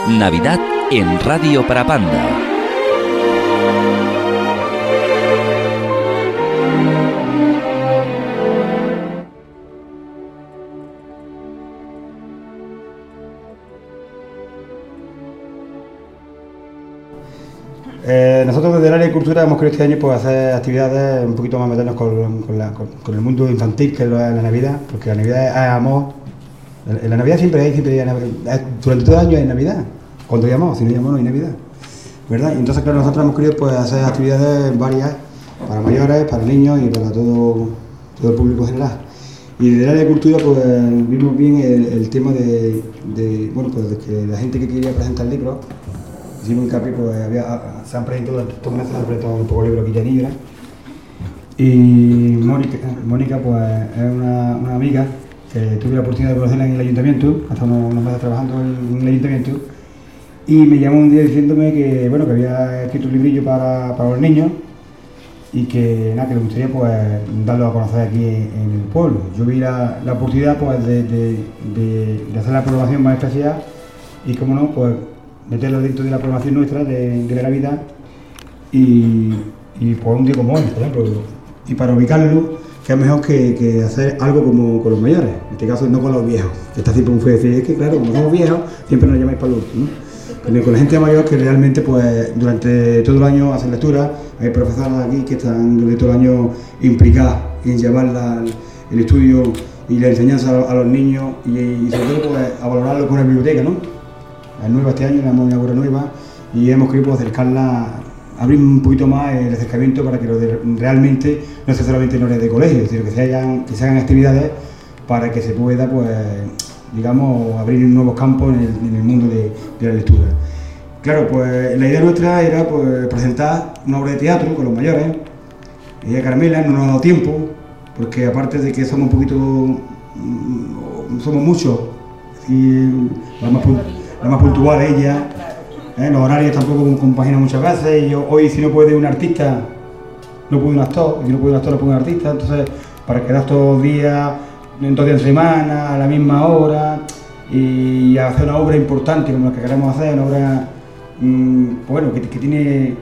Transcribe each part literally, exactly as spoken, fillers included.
Navidad en Radio Parapanda. Eh, nosotros desde el área de cultura hemos querido este año pues, hacer actividades un poquito más meternos con, con, la, con, con el mundo infantil, que es la Navidad, porque la Navidad es amor. En la Navidad siempre hay, siempre hay Navidad. Durante todo el año hay Navidad. Cuando hay amor, si no hay amor no hay Navidad, ¿verdad? Y entonces claro, nosotros hemos querido pues, hacer actividades varias para mayores, para niños y para todo, todo el público general. Y desde el área de cultura pues vimos bien el, el tema de, de, bueno, pues de que la gente que quería presentar libros, hicimos hincapié, pues había, se han presentado durante estos meses, se han presentado un poco libros Quilla Negra. Y Mónica, Mónica pues es una, una amiga que tuve la oportunidad de conocerla en el ayuntamiento, hasta unos, unos meses trabajando en, en el ayuntamiento, y me llamó un día diciéndome que, bueno, que había escrito un librillo para, para los niños y que, nada, que le gustaría pues darlo a conocer aquí en el pueblo. Yo vi la, la oportunidad pues de, de, de, de hacer la programación más especial y, como no, pues meterlo dentro de la programación nuestra de, de la Navidad y, y por un día como hoy, por ejemplo. Y para ubicarlo, que es mejor que, que hacer algo como con los mayores, en este caso no con los viejos, que está siempre un fue decir, es que claro, como somos viejos, siempre nos llamáis para el último, ¿no? Pero con la gente mayor que realmente pues durante todo el año hacen lectura, hay profesoras aquí que están durante todo el año implicadas en llevar la, el estudio y la enseñanza a, a los niños y, y sobre todo pues, a valorarlo con la biblioteca, ¿no? Es nueva este año, tenemos una obra nueva y hemos querido pues, acercarla, abrir un poquito más el acercamiento para que lo de, realmente no sea solamente en horas de colegio, sino que se, hayan, que se hagan actividades para que se pueda, pues, digamos, abrir nuevos campos en el, en el mundo de, de la lectura. Claro, pues la idea nuestra era pues, presentar una obra de teatro con los mayores. Ella, Carmela, no nos ha dado tiempo, porque aparte de que somos un poquito, somos muchos, y la más, la más puntual ella, ¿eh? Los horarios tampoco compaginan muchas veces, y yo, hoy si no puede un artista, no puede un actor, y si no puede un actor, no puede un artista, entonces para quedar todos los días, en dos días de semana, a la misma hora, y hacer una obra importante como la que queremos hacer, una obra mmm, bueno, que, que tiene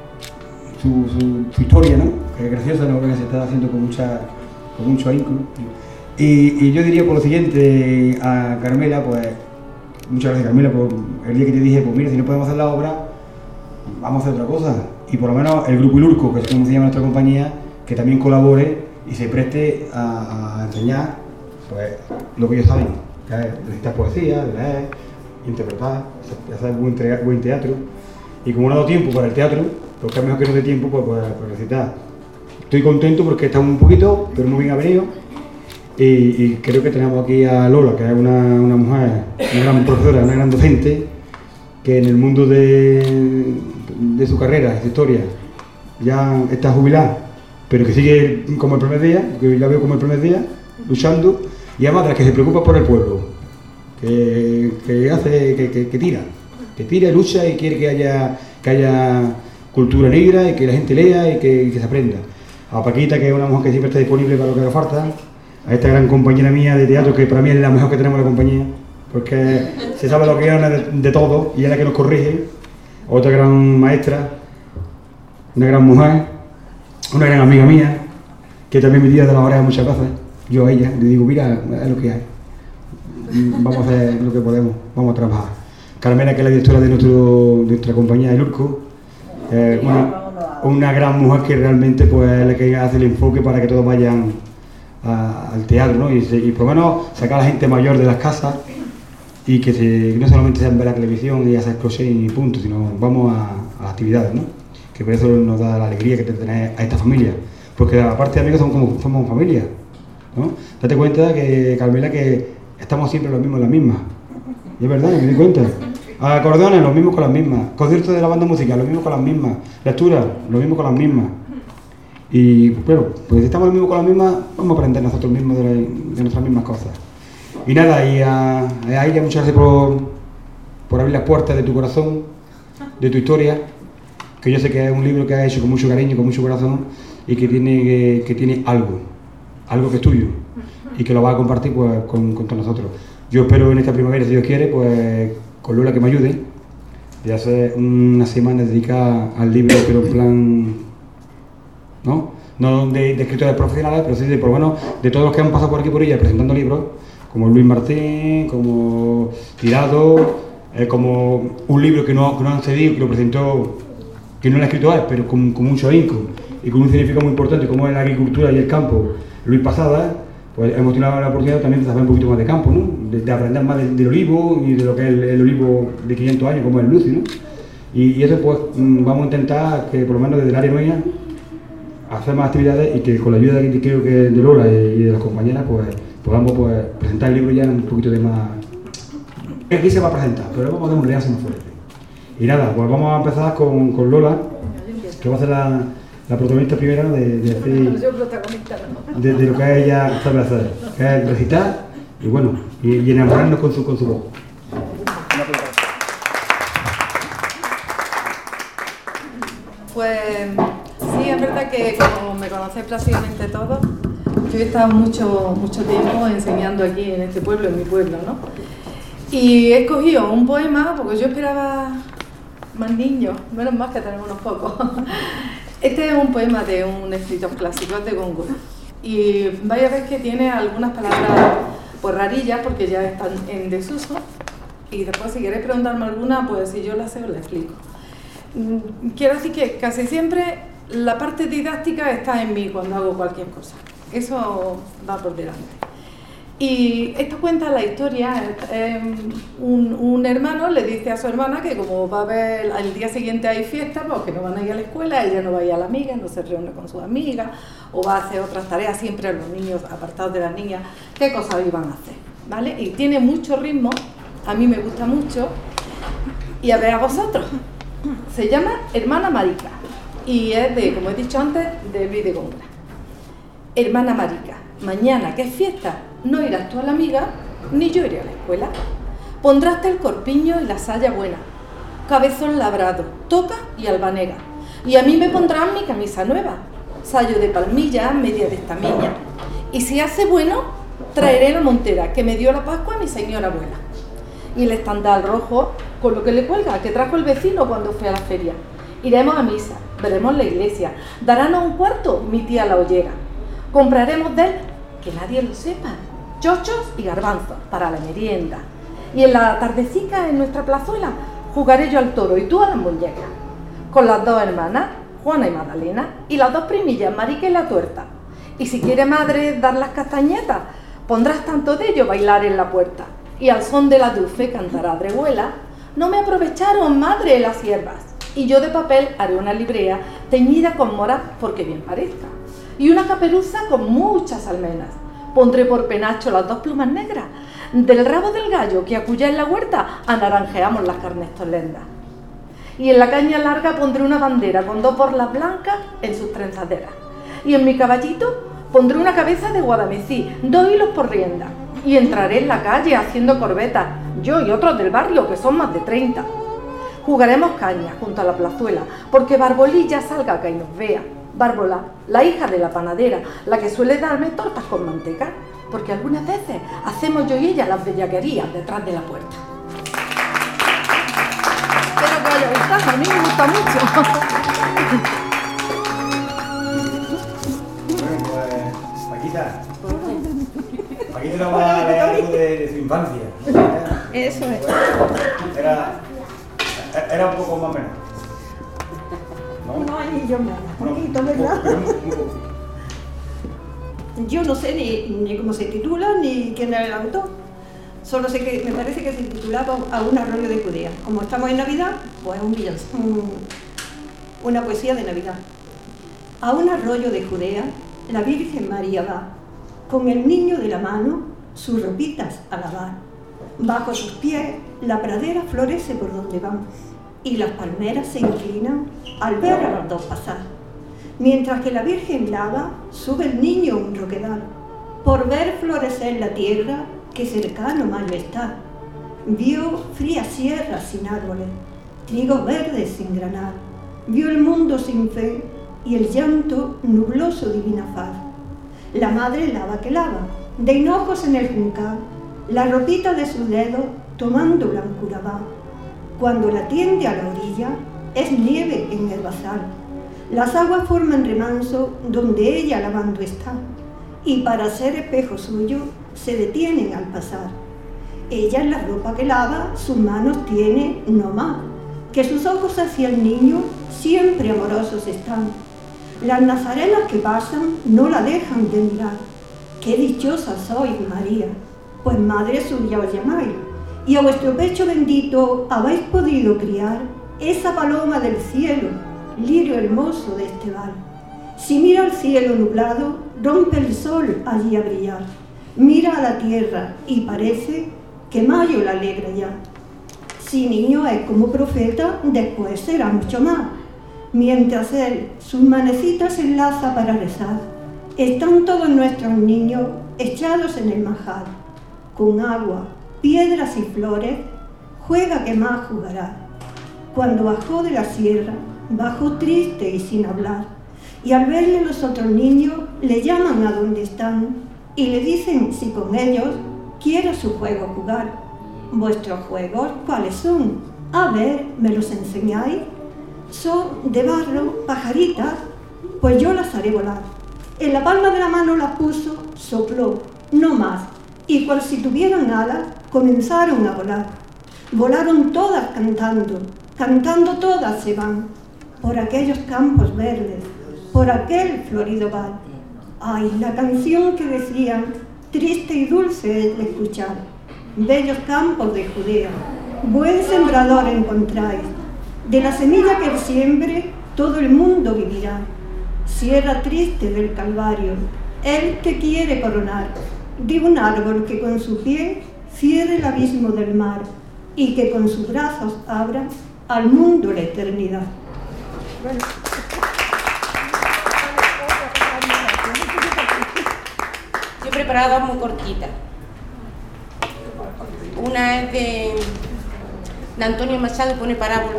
su, su, su historia, ¿no? Que es graciosa, una obra que se está haciendo con, mucha, con mucho ahínco, ¿no? Y, y yo diría por lo siguiente a Carmela, pues, muchas gracias Carmela, por el día que te dije, pues mira, si no podemos hacer la obra, vamos a hacer otra cosa. Y por lo menos el Grupo Ilurco, que es como se llama nuestra compañía, que también colabore y se preste a, a enseñar pues, lo que ellos saben, que es recitar poesía, de leer, interpretar, hacer buen, buen teatro. Y como no ha dado tiempo para el teatro, porque es mejor que no dé tiempo pues, pues, pues recitar. Estoy contento porque estamos un poquito, pero muy bien avenido. Y, y creo que tenemos aquí a Lola, que es una, una mujer, una gran profesora, una gran docente, que en el mundo de, de su carrera, de su historia, ya está jubilada, pero que sigue como el primer día, que la veo como el primer día, luchando, y además de la que se preocupa por el pueblo, que, que hace, que, que, que tira, que tira, lucha y quiere que haya, que haya cultura negra y que la gente lea y que, y que se aprenda. A Paquita, que es una mujer que siempre está disponible para lo que haga falta. A esta gran compañera mía de teatro, que para mí es la mejor que tenemos en la compañía, porque se sabe lo que es de, de todo y es la que nos corrige. Otra gran maestra, una gran mujer, una gran amiga mía, que también me tira de las orejas muchas veces. Yo a ella le digo, mira, es lo que hay, vamos a hacer lo que podemos, vamos a trabajar. Carmela, que es la directora de, nuestro, de nuestra compañía de Ilurco, eh, una, una gran mujer que realmente pues, es la que hace el enfoque para que todos vayan a, al teatro, ¿no? Y, se, y por lo menos sacar a la gente mayor de las casas y que, se, que no solamente sean ver la televisión y hacer crochet y punto, sino vamos a, a las actividades, ¿no? Que por eso nos da la alegría que tener a esta familia, porque aparte de amigos somos como somos familia, ¿no? Date cuenta que, Carmela, que estamos siempre los mismos en las mismas, y es verdad, me di cuenta. Acordeones, los mismos con las mismas, conciertos de la banda musical, los mismos con las mismas, lectura, los mismos con las mismas. Y bueno, pues si estamos los mismos con las mismas, vamos a aprender nosotros mismos de, la, de nuestras mismas cosas. Y nada, y a, a ella muchas gracias por, por abrir las puertas de tu corazón, de tu historia, que yo sé que es un libro que has hecho con mucho cariño, con mucho corazón, y que tiene, que, que tiene algo, algo que es tuyo, y que lo vas a compartir pues, con, con todos nosotros. Yo espero en esta primavera, si Dios quiere, pues con Lola que me ayude, y hacer una semana dedicada al libro, pero en plan, ¿no? No de, de escritores profesionales, pero sí de, por lo menos, de todos los que han pasado por aquí por ella presentando libros, como Luis Martín, como Tirado, eh, como un libro que no, que no han cedido, que lo presentó, que no lo ha escrito él, pero con, con mucho ahínco y con un significado muy importante, como es la agricultura y el campo, Luis Pasada, pues hemos tenido la oportunidad también de saber un poquito más de campo, ¿no? De, de aprender más del, del olivo y de lo que es el, el olivo de quinientos años, como es el Lucy, ¿no? Y, y eso pues vamos a intentar que por lo menos desde el área nuestra hacer más actividades y que con la ayuda de, creo que de Lola y de las compañeras pues podamos pues presentar el libro ya en un poquito de más... Aquí se va a presentar, pero vamos a dar un reazo más fuerte. Y nada, pues vamos a empezar con, con Lola, que va a ser la, la protagonista primera, ¿no? de, de, hacer, de, de lo que ella sabe hacer, que es recitar y bueno, y, y enamorarnos con su, con su voz. Pues sí, es verdad que como me conocéis prácticamente todos, yo he estado mucho, mucho tiempo enseñando aquí en este pueblo, en mi pueblo, ¿no? Y he escogido un poema porque yo esperaba más niños, menos mal que tenemos unos pocos. Este es un poema de un escritor clásico, es de Góngora. Y vais a ver que tiene algunas palabras pues rarillas porque ya están en desuso. Y después si queréis preguntarme alguna, pues si yo la sé os la explico. Quiero decir que casi siempre la parte didáctica está en mí cuando hago cualquier cosa. Eso va por delante. Y esto cuenta la historia. Eh, un, un hermano le dice a su hermana que como va a haber al día siguiente hay fiesta, pues que no van a ir a la escuela, ella no va a ir a la amiga, no se reúne con sus amigas o va a hacer otras tareas, siempre los niños apartados de las niñas, qué cosas iban a hacer, ¿vale? Y tiene mucho ritmo, a mí me gusta mucho, y a ver a vosotros. Se llama Hermana Marica y es de, como he dicho antes, de Luis de Góngora. Hermana Marica, mañana que es fiesta, no irás tú a la amiga, ni yo iré a la escuela. Pondráste el corpiño y la saya buena, cabezón labrado, toca y albanera. Y a mí me pondrán mi camisa nueva, sayo de palmilla, media de estamilla. Y si hace bueno, traeré la montera que me dio la Pascua a mi señora abuela. Y el estandal rojo, con lo que le cuelga, que trajo el vecino cuando fue a la feria. Iremos a misa, veremos la iglesia, darános un cuarto mi tía la ollera. Compraremos de él, que nadie lo sepa, chochos y garbanzos para la merienda. Y en la tardecica en nuestra plazuela jugaré yo al toro y tú a las muñecas. Con las dos hermanas, Juana y Magdalena, y las dos primillas, Marica y la tuerta. Y si quiere madre dar las castañetas, pondrás tanto de ello bailar en la puerta. Y al son de la dufe cantará Drehuela, no me aprovecharon, madre, las hierbas. Y yo de papel haré una librea teñida con mora porque bien parezca. Y una caperuza con muchas almenas. Pondré por penacho las dos plumas negras del rabo del gallo que acullá en la huerta anaranjeamos las carnes tolendas. Y en la caña larga pondré una bandera con dos borlas blancas en sus trenzaderas. Y en mi caballito pondré una cabeza de guadamecí, dos hilos por rienda. Y entraré en la calle haciendo corbetas, yo y otros del barrio, que son más de treinta. Jugaremos cañas junto a la plazuela, porque Barbolilla salga acá y nos vea. Bárbola, la hija de la panadera, la que suele darme tortas con manteca, porque algunas veces hacemos yo y ella las bellaquerías detrás de la puerta. Espero que os haya gustado, a mí me gusta mucho. Bueno, pues, Paquita. Paquita nos va a leer algo de, de su infancia. Eso es. Era, era un poco más o menos. ¿No? Unos anillos menos, No, poquito, ¿verdad? pero un- un poco. Yo no sé ni, ni cómo se titula ni quién era el autor. Solo sé que me parece que se titulaba A un arroyo de Judea. Como estamos en Navidad, pues un villancico, un, una poesía de Navidad. A un arroyo de Judea, la Virgen María va, con el niño de la mano, sus ropitas a lavar. Bajo sus pies, la pradera florece por donde van, y las palmeras se inclinan al ver a los dos pasar. Mientras que la Virgen lava, sube el niño un roquedal, por ver florecer la tierra que cercano mayo está. Vio frías sierras sin árboles, trigos verdes sin granar, vio el mundo sin fe y el llanto nubló su divina faz. La madre lava que lava, de hinojos en el juncal, la ropita de sus dedos tomando blancura va. Cuando la tiende a la orilla, es nieve en el bazar. Las aguas forman remanso donde ella lavando está, y para ser espejo suyo se detienen al pasar. Ella en la ropa que lava sus manos tiene no más, que sus ojos hacia el niño siempre amorosos están. Las nazarenas que pasan no la dejan de mirar. Qué dichosa sois, María, pues madre suya os llamáis, y a vuestro pecho bendito habéis podido criar esa paloma del cielo, lirio hermoso de este val. Si mira al cielo nublado, rompe el sol allí a brillar. Mira a la tierra y parece que mayo la alegra ya. Si niño es como profeta, después será mucho más. Mientras él sus manecitas enlaza para rezar, están todos nuestros niños echados en el manjar. Con agua, piedras y flores, juega que más jugará. Cuando bajó de la sierra, bajó triste y sin hablar, y al verle los otros niños le llaman a donde están y le dicen si con ellos quiere su juego jugar. ¿Vuestros juegos cuáles son? A ver, ¿me los enseñáis? Son de barro, pajaritas, pues yo las haré volar. En la palma de la mano las puso, sopló, no más, y cual si tuvieran alas, comenzaron a volar. Volaron todas cantando, cantando todas se van, por aquellos campos verdes, por aquel florido val. Ay, la canción que decían, triste y dulce es de escuchar. Bellos campos de Judea, buen sembrador encontráis. De la semilla que él siembre, todo el mundo vivirá. Sierra triste del Calvario, él te quiere coronar. De un árbol que con su pie cierre el abismo del mar y que con sus brazos abra al mundo la eternidad. Bueno. Yo he preparado dos muy cortitas. Una es de, de Antonio Machado, pone parábola.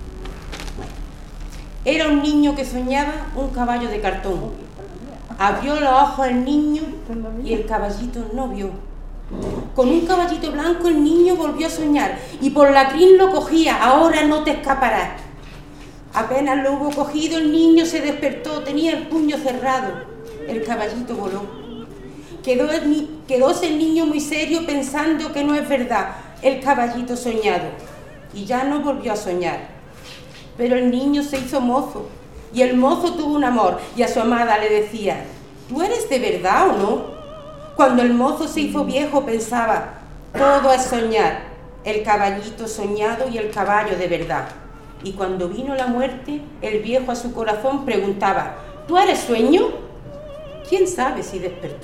Era un niño que soñaba un caballo de cartón. Abrió los ojos el niño y el caballito no vio. Con un caballito blanco el niño volvió a soñar y por la crin lo cogía, ahora no te escaparás. Apenas lo hubo cogido, el niño se despertó, tenía el puño cerrado. El caballito voló. Quedó el, quedóse el niño muy serio pensando que no es verdad el caballito soñado. Y ya no volvió a soñar. Pero el niño se hizo mozo y el mozo tuvo un amor y a su amada le decía, ¿tú eres de verdad o no? Cuando el mozo se hizo viejo pensaba, todo es soñar, el caballito soñado y el caballo de verdad. Y cuando vino la muerte, el viejo a su corazón preguntaba, ¿tú eres sueño? ¿Quién sabe si despertó?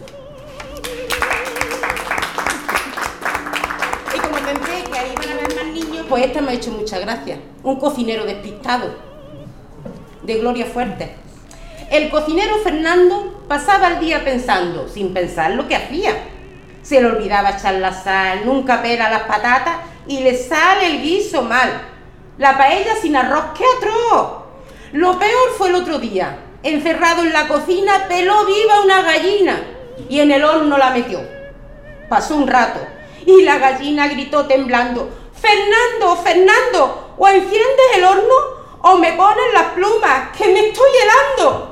Y como pensé que ahí iban a haber más niños, pues esta me ha hecho mucha gracia. Un cocinero despistado, de Gloria Fuertes. El cocinero Fernando pasaba el día pensando, sin pensar lo que hacía. Se le olvidaba echar la sal, nunca pela las patatas y le sale el guiso mal. La paella sin arroz, ¡qué atroz! Lo peor fue el otro día. Encerrado en la cocina, peló viva una gallina y en el horno la metió. Pasó un rato y la gallina gritó temblando, ¡Fernando, Fernando! O enciendes el horno o me pones las plumas, que me estoy helando.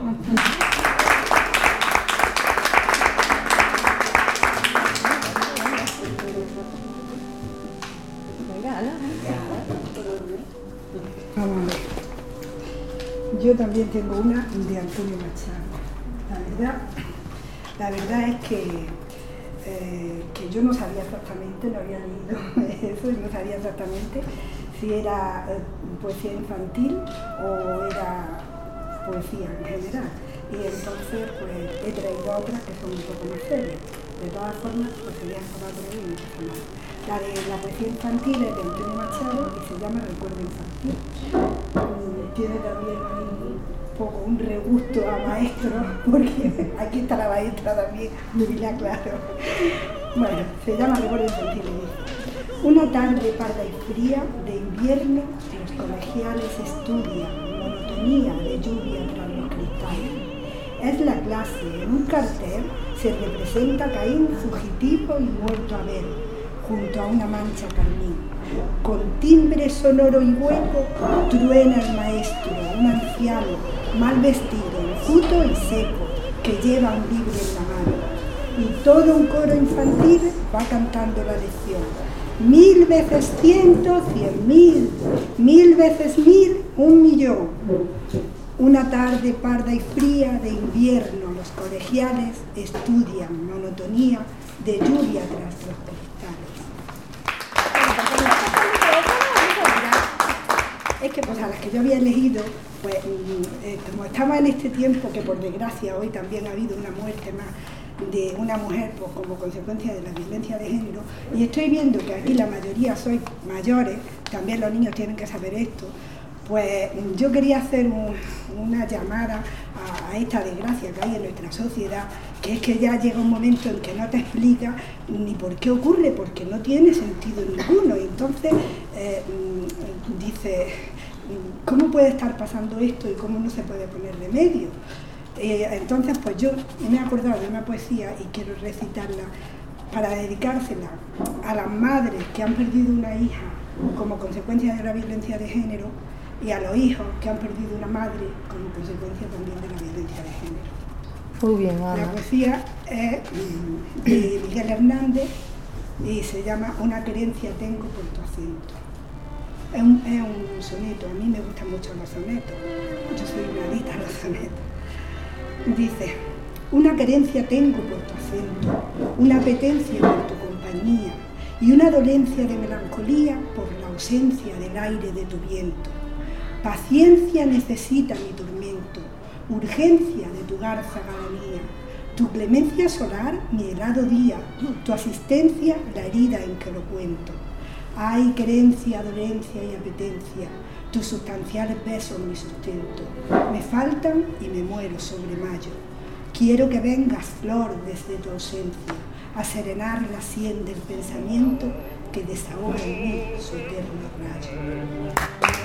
Vamos a ver. Yo también tengo una de Antonio Machado. La verdad, la verdad es que, eh, que yo no sabía exactamente, no había leído eso, no sabía exactamente si era eh, poesía infantil o era poesía en general. Y entonces pues he traído otras que son un poco más serias. De todas formas, pues serían cuatro y no pasa nada. La de la poesía infantil es de Antonio Machado y se llama Recuerdo Infantil. Tiene también un poco un regusto a maestro, porque aquí está la maestra también, Nuria, claro. Bueno, se llama Recuerdo Infantil y dice: una tarde parda y fría de invierno, los colegiales estudian, monotonía de lluvia tras los cristales. Es la clase, en un cartel se representa Caín fugitivo y muerto a ver, junto a una mancha carmín. Con timbre sonoro y hueco truena el maestro, un anciano, mal vestido, enjuto y seco, que lleva un libro en la mano. Y todo un coro infantil va cantando la lección. Mil veces ciento, cien mil, mil veces mil, un millón. Una tarde parda y fría de invierno, los colegiales estudian monotonía de lluvia tras los cristales. Es que pues a las que yo había elegido, pues eh, como estaba en este tiempo que por desgracia hoy también ha habido una muerte más de una mujer pues, como consecuencia de la violencia de género, y estoy viendo que aquí la mayoría sois mayores, también los niños tienen que saber esto, pues yo quería hacer un, una llamada a, a esta desgracia que hay en nuestra sociedad, que es que ya llega un momento en que no te explica ni por qué ocurre, porque no tiene sentido ninguno, y entonces eh, dice, ¿cómo puede estar pasando esto y cómo no se puede poner remedio? Eh, entonces pues yo me he acordado de una poesía y quiero recitarla para dedicársela a las madres que han perdido una hija como consecuencia de la violencia de género y a los hijos que han perdido una madre como consecuencia también de la violencia de género. Muy bien, Ana. La poesía es de Miguel Hernández y se llama Una querencia tengo por tu acento. Es un, es un soneto, a mí me gustan mucho los sonetos, yo soy una adicta a los sonetos. Dice, una querencia tengo por tu acento, una apetencia por tu compañía y una dolencia de melancolía por la ausencia del aire de tu viento. Paciencia necesita mi tormento, urgencia de tu garza galanía, tu clemencia solar mi helado día, tu asistencia la herida en que lo cuento. Hay querencia, dolencia y apetencia, tus sustanciales besos mi sustento, me faltan y me muero sobre mayo. Quiero que vengas, flor, desde tu ausencia, a serenar la sien del pensamiento que desahoga en mí su eterno rayo.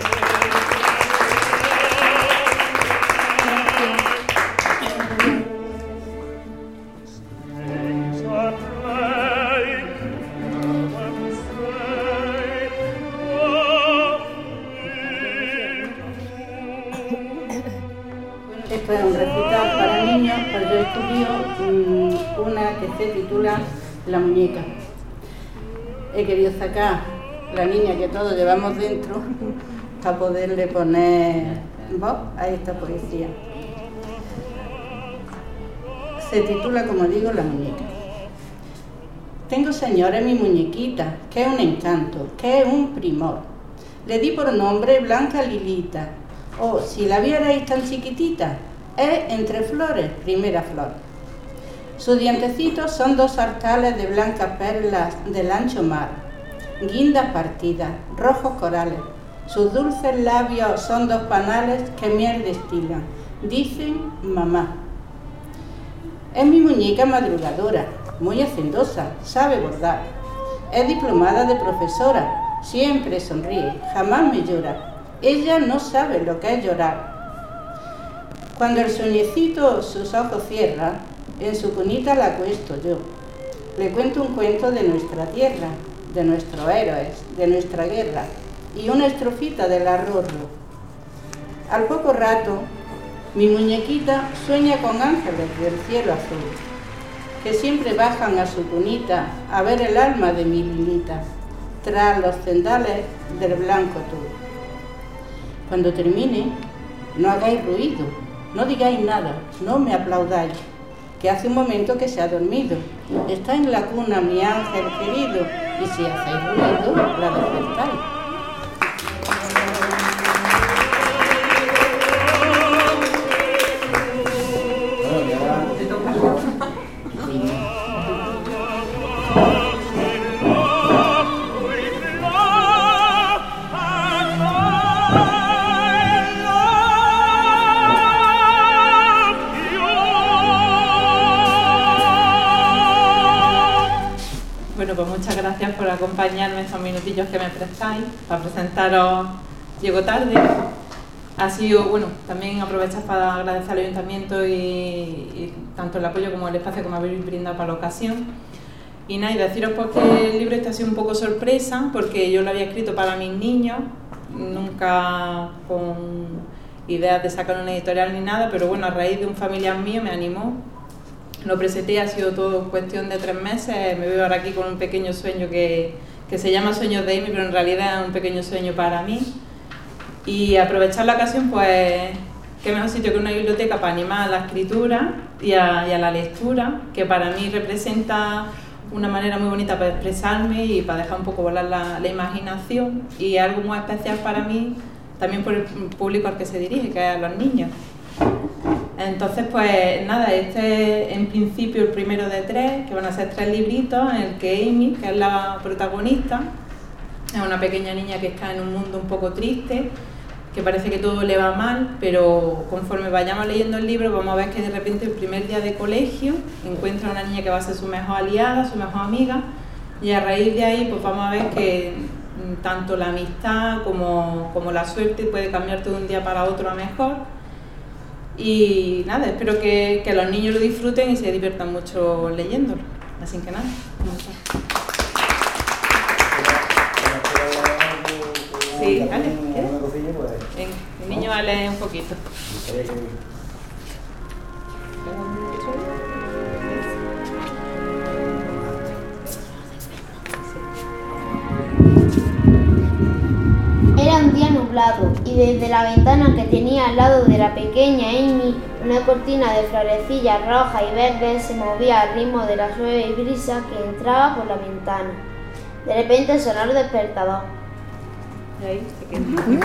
Esto es un recital para niños, pero yo estudio mmm, una que se titula La muñeca. He querido sacar la niña que todos llevamos dentro para poderle poner voz a esta poesía. Se titula, como digo, La muñeca. Tengo, señores, mi muñequita, que es un encanto, que es un primor. Le di por nombre Blanca Lilita. Oh, si la vierais tan chiquitita, es entre flores, primera flor. Sus dientecitos son dos arcales de blancas perlas del ancho mar, guindas partidas, rojos corales. Sus dulces labios son dos panales que miel destilan. Dicen mamá. Es mi muñeca madrugadora, muy hacendosa, sabe bordar. Es diplomada de profesora, siempre sonríe, jamás me llora. Ella no sabe lo que es llorar. Cuando el sueñecito sus ojos cierra, en su cunita la acuesto yo. Le cuento un cuento de nuestra tierra, de nuestros héroes, de nuestra guerra, y una estrofita del arrorro. Al poco rato, mi muñequita sueña con ángeles del cielo azul, que siempre bajan a su cunita a ver el alma de mi Lilita, tras los cendales del blanco tul. Cuando termine, no hagáis ruido, no digáis nada, no me aplaudáis, que hace un momento que se ha dormido. Está en la cuna mi ángel querido, y si hacéis ruido, la despertáis. Bueno, pues muchas gracias por acompañarme estos minutillos que me prestáis para presentaros Llego tarde. Ha sido, bueno, también aprovechar para agradecer al Ayuntamiento y, y tanto el apoyo como el espacio que me habéis brindado para la ocasión. Y nada, y deciros pues que el libro este ha sido un poco sorpresa, porque yo lo había escrito para mis niños, nunca con ideas de sacar una editorial ni nada, pero bueno, a raíz de un familiar mío me animó, lo presenté, ha sido todo cuestión de tres meses, me veo ahora aquí con un pequeño sueño que, que se llama Sueños de Amy, pero en realidad es un pequeño sueño para mí. Y aprovechar la ocasión, pues, qué mejor sitio que una biblioteca para animar a la escritura y a, y a la lectura, que para mí representa una manera muy bonita para expresarme y para dejar un poco volar la, la imaginación, y algo muy especial para mí, también por el público al que se dirige, que es a los niños. Entonces, pues nada, este es en principio el primero de tres, que van a ser tres libritos, en el que Amy, que es la protagonista, es una pequeña niña que está en un mundo un poco triste, que parece que todo le va mal, pero conforme vayamos leyendo el libro vamos a ver que de repente el primer día de colegio encuentra una niña que va a ser su mejor aliada, su mejor amiga, y a raíz de ahí pues vamos a ver que tanto la amistad como, como la suerte puede cambiarte de un día para otro a mejor. Y nada, espero que, que los niños lo disfruten y se diviertan mucho leyéndolo. Así que nada, sí, vale, ¿quieres? Venga, el niño va a leer un poquito. Era un día nublado y desde la ventana que tenía al lado de la pequeña Amy, una cortina de florecillas rojas y verdes se movía al ritmo de la suave brisa que entraba por la ventana. De repente sonó el despertador. Y ahí se quedó.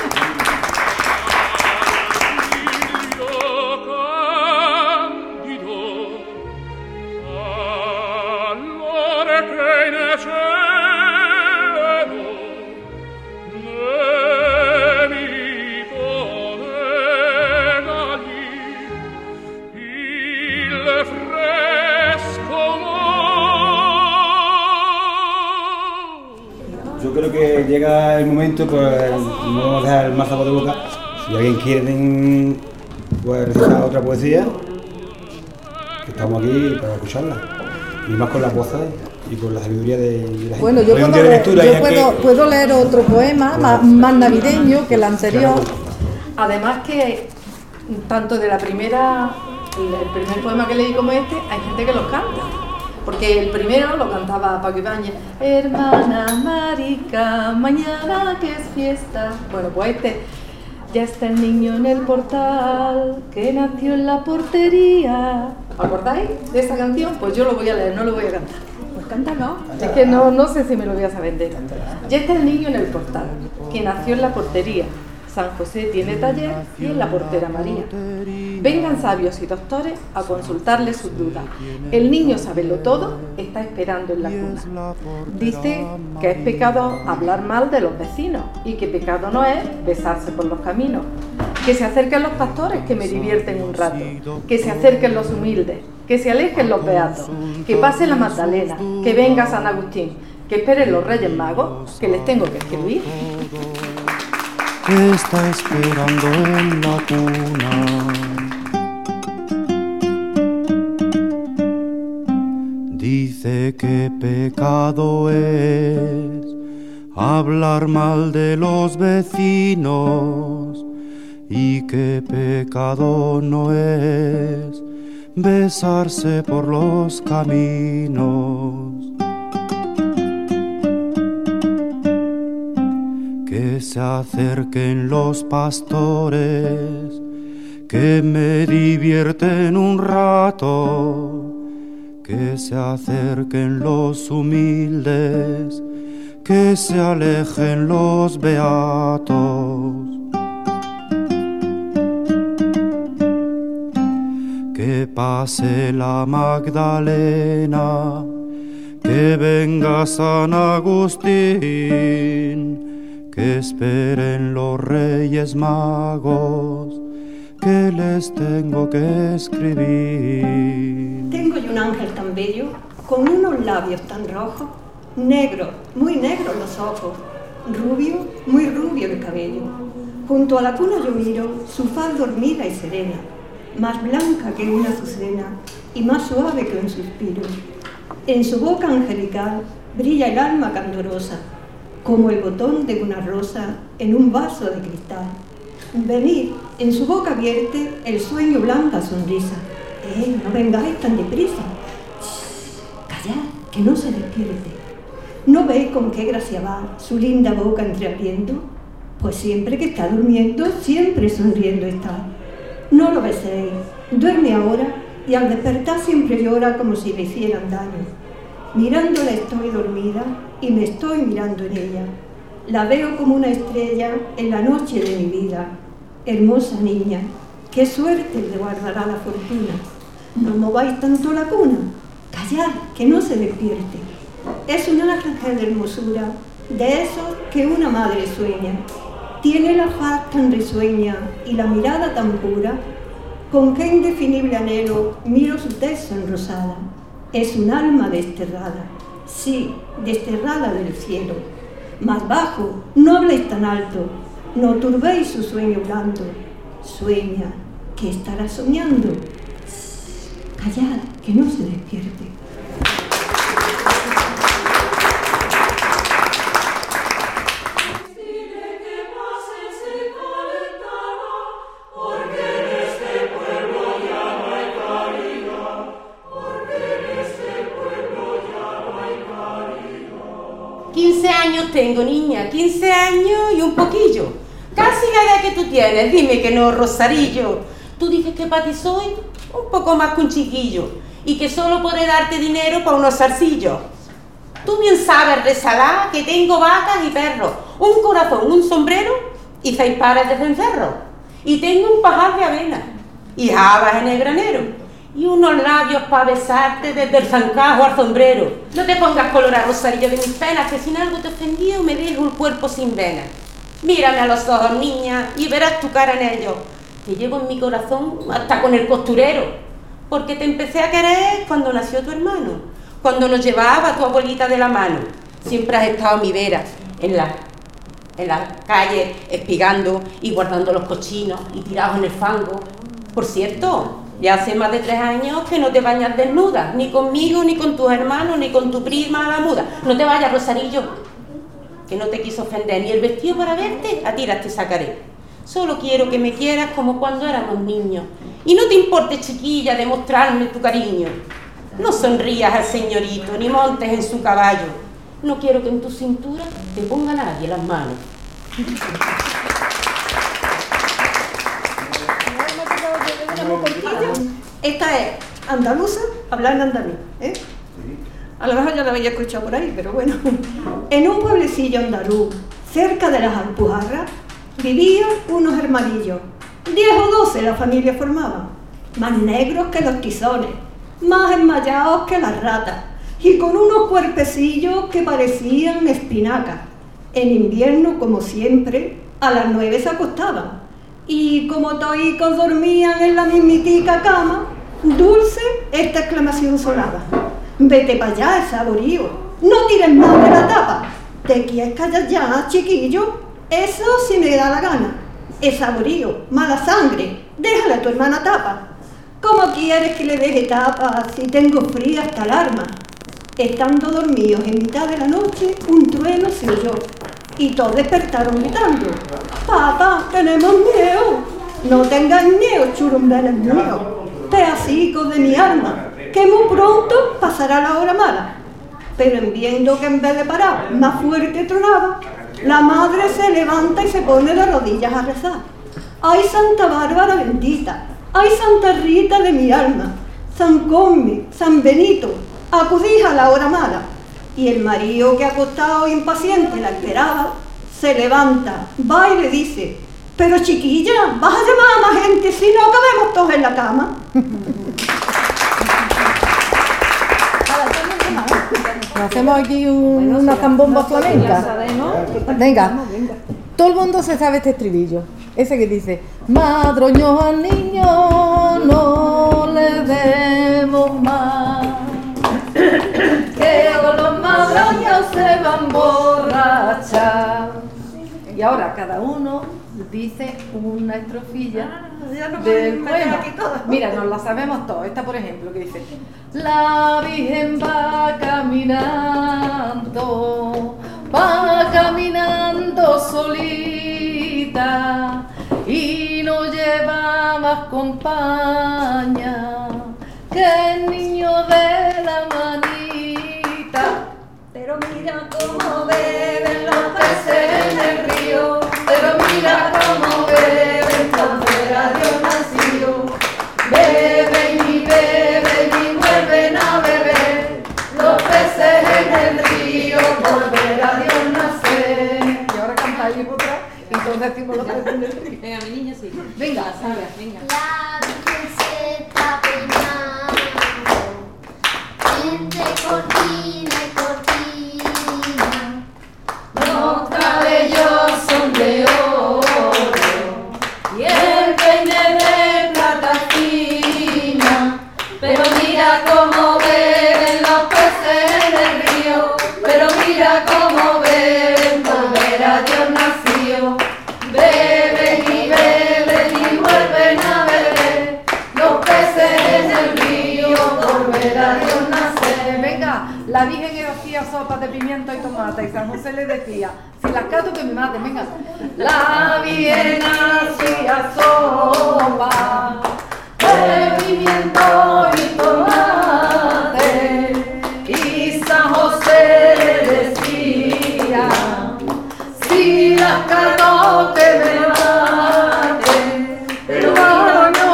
Yo creo que llega el momento, pues no vamos a dejar más sabor de boca. Si alguien quiere pues, recitar otra poesía, que estamos aquí para escucharla. Y más con las voces y con la sabiduría de, de la gente. Bueno, yo, puedo, leer, lectura, yo puedo, que... puedo leer otro poema bueno, más, más navideño que el anterior. Claro. Además que tanto de la primera, el primer poema que leí como este, hay gente que los canta. Porque el primero lo cantaba Paco Ibáñez, hermana marica, mañana que es fiesta. Bueno, pues este, ya está el niño en el portal, que nació en la portería. ¿Acordáis de esa canción? Pues yo lo voy a leer, no lo voy a cantar. Pues cántalo. Es que no, no sé si me lo voy a saber de Ya está el niño en el portal, que nació en la portería. San José tiene taller y es la portera María. Vengan sabios y doctores a consultarle sus dudas. El niño saberlo todo, está esperando en la cuna. Dice que es pecado hablar mal de los vecinos y que pecado no es besarse por los caminos. Que se acerquen los pastores, que me divierten un rato. Que se acerquen los humildes, que se alejen los beatos. Que pase la Magdalena, que venga San Agustín. Que esperen los Reyes Magos, que les tengo que escribir. Está esperando en la cuna. Dice que pecado es hablar mal de los vecinos y que pecado no es besarse por los caminos. Que se acerquen los pastores, que me divierten un rato. Que se acerquen los humildes, que se alejen los beatos. Que pase la Magdalena, que venga San Agustín. Que esperen los Reyes Magos, que les tengo que escribir. Tengo yo un ángel tan bello, con unos labios tan rojos, negros, muy negros los ojos, rubio, muy rubio el cabello. Junto a la cuna yo miro su faz dormida y serena, más blanca que una azucena y más suave que un suspiro. En su boca angelical brilla el alma candorosa, como el botón de una rosa en un vaso de cristal. Venid, en su boca vierte el sueño blanca sonrisa. Eh, no vengáis tan deprisa. Shh, callad, que no se despierte. ¿No veis con qué gracia va su linda boca entreabriendo? Pues siempre que está durmiendo, siempre sonriendo está. No lo beséis, duerme ahora y al despertar siempre llora como si le hicieran daño. Mirándola estoy dormida y me estoy mirando en ella. La veo como una estrella en la noche de mi vida. Hermosa niña, qué suerte le guardará la fortuna. No mováis tanto la cuna, callad, que no se despierte. Es un ángel de hermosura, de esos que una madre sueña. Tiene la faz tan risueña y la mirada tan pura, con qué indefinible anhelo miro su tez sonrosada. Es un alma desterrada, sí, desterrada del cielo. Más bajo, no habléis tan alto, no turbéis su sueño blando. Sueña, que estará soñando. Callad, que no se despierte. quince años tengo, niña, quince años y un poquillo. Casi la edad que tú tienes, dime que no, Rosarillo. Tú dices que para ti soy un poco más que un chiquillo y que solo podré darte dinero para unos zarcillos. Tú bien sabes, resalá, que tengo vacas y perros, un corazón, un sombrero y seis pares de cencerros. Y tengo un pajar de avena y habas en el granero. Y unos labios para besarte desde el zancajo al sombrero. No te pongas colorada, Rosarillo, de mis penas, que sin algo te ofendido me dejo el cuerpo sin venas. Mírame a los ojos, niña, y verás tu cara en ellos. Te llevo en mi corazón hasta con el costurero, porque te empecé a querer cuando nació tu hermano, cuando nos llevaba tu abuelita de la mano. Siempre has estado a mi vera, en la, en la calle, espigando y guardando los cochinos y tirados en el fango. Por cierto, ya hace más de tres años que no te bañas desnuda, ni conmigo, ni con tus hermanos, ni con tu prima la muda. No te vayas, Rosarillo, que no te quiso ofender, ni el vestido para verte, a tiras te sacaré. Solo quiero que me quieras como cuando éramos niños. Y no te importe, chiquilla, demostrarme tu cariño. No sonrías al señorito, ni montes en su caballo. No quiero que en tu cintura te ponga nadie las manos. Esta es andaluza, hablar en andaluz, ¿eh? A lo mejor ya la había escuchado por ahí, pero bueno. En un pueblecillo andaluz, cerca de las Alpujarras, vivían unos hermanillos. Diez o doce la familia formaba, más negros que los tizones, más enmayados que las ratas, y con unos cuerpecillos que parecían espinacas. En invierno, como siempre, a las nueve se acostaban. Y como toicos dormían en la mismitica cama, dulce esta exclamación sonaba: vete para allá, saborío, no tires más de la tapa. ¿Te quieres callar ya, chiquillo? Eso sí me da la gana. Es saborío, mala sangre, déjale a tu hermana tapa. ¿Cómo quieres que le deje tapa si tengo fría hasta el alma? Estando dormidos en mitad de la noche, un trueno se oyó. Y todos despertaron gritando: papá, tenemos miedo. No tengas miedo, churumbeles míos, pedacicos de mi alma, que muy pronto pasará la hora mala. Pero en viendo que en vez de parar, más fuerte tronaba, la madre se levanta y se pone de rodillas a rezar. ¡Ay, Santa Bárbara bendita! ¡Ay, Santa Rita de mi alma! San Cosme, San Benito, acudís a la hora mala. Y el marido, que acostado impaciente la esperaba, se levanta, va y le dice: pero chiquilla, vas a llamar a más gente si no cabemos todos en la cama. Hacemos aquí un, una zambomba flamenca. Venga, todo el mundo se sabe este estribillo. Ese que dice: madroños al niño no le demos más, que con los madroños se van a borrachar. Y ahora cada uno dice una estrofilla Ya no del podemos meter poema. aquí todo. Mira, nos la sabemos todos. Esta, por ejemplo, que dice: la Virgen va caminando, va caminando solita y no lleva más compañía que el niño de la manita. Pero mira cómo beben los peces en el río, pero mira cómo beben tan fuera Dios nacido. Beben y beben y vuelven a beber, los peces en el río, volver a Dios nacer. Y ahora cantáis otra y todos decimos los peces en el río. Venga, mi niña sí. Venga, Sara, venga. La Virgen se está peinando entre cortina y cortina. Los cabellos son de oro y el peine de plata fina, pero mira cómo beben los peces en el río, pero mira cómo beben, volver a Dios nacido. Beben y beben y vuelven a beber, los peces en el río, volver a Dios nacer. Venga, la Virgen hacía sopas de pimiento y tomate y San José le decía: si las cato que me maten, venga. La Virgen hacía sopa de pimiento y tomate y San José le decía: si las cato que me maten, pero no, no.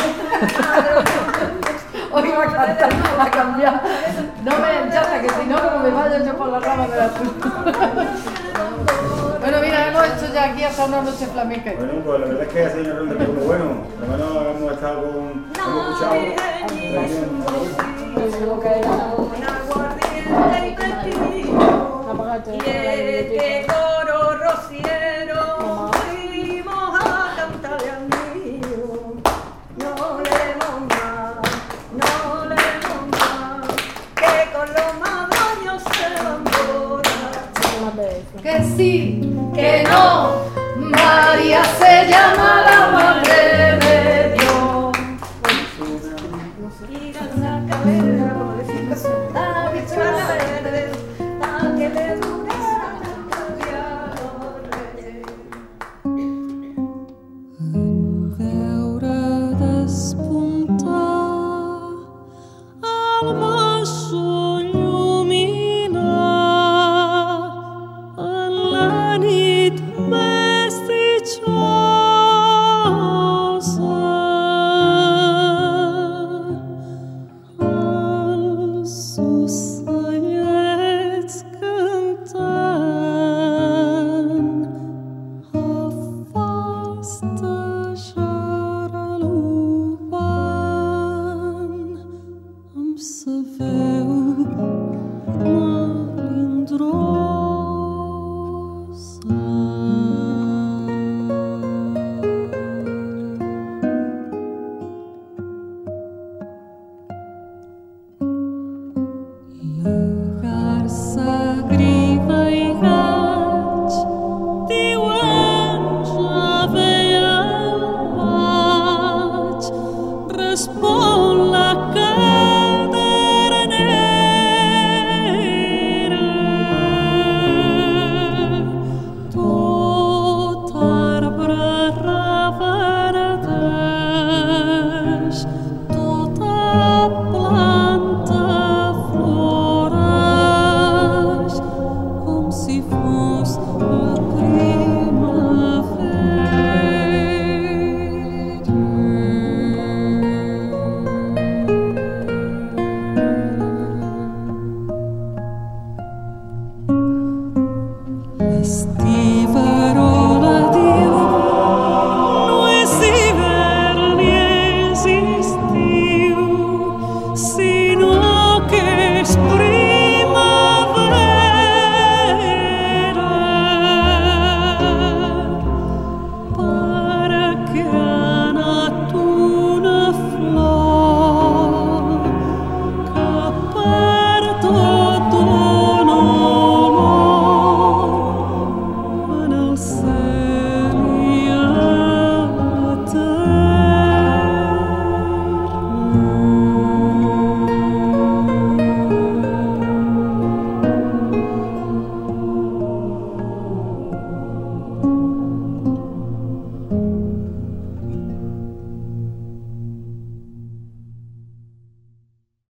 Hoy va a cantar, va a cambiar. No me enchata, que si no, como me vaya yo por la rama de la fruta. Bueno, mira, hemos hecho ya aquí hasta una noche flamenca. Bueno, pues la verdad es que ha sido una ronda muy bueno. Por lo menos hemos estado con. Hemos escuchado. Y este coro rociero fuimos a cantarle al niño. No leemos más, no leemos más, que con los madroños se van borrachos. Que sí, Que no, María se llama.